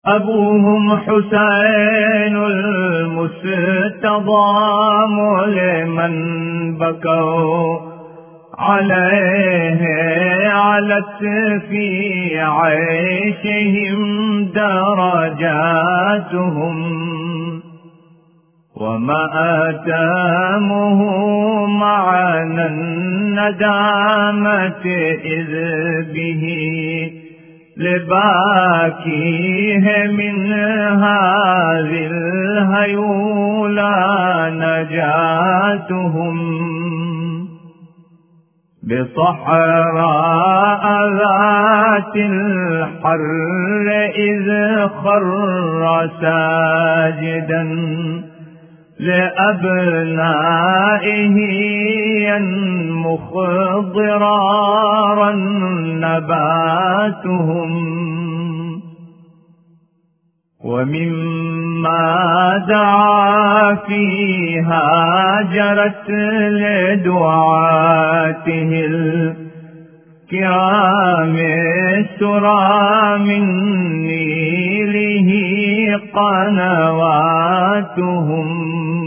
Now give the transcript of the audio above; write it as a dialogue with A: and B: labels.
A: أبوهم حسين المستضى مؤلما بكوا عليه، علت في عيشهم درجاتهم، ومآتامه معنى الندامة إذ به لباكيه من هذه الهيولى نجاتهم. بصحراء ذات الحر إذ خر ساجدا لأبنائه ينمخ ضرارا نباتهم. ومما دعا فيها جرت لدعاته الكرام السرى من نيله قنواتهم.